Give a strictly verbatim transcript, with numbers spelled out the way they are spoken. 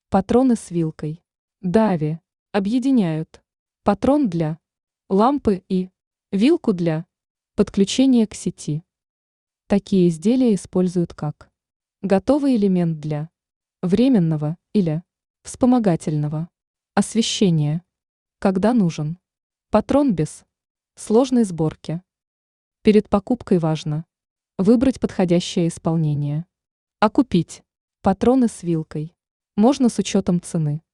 Патроны с вилкой. Дави. Объединяют. Патрон для лампы и вилку для подключения к сети. Такие изделия используют как готовый элемент для временного или вспомогательного освещения, когда нужен патрон без сложной сборки. Перед покупкой важно выбрать подходящее исполнение. А купить патроны с вилкой можно с учетом цены.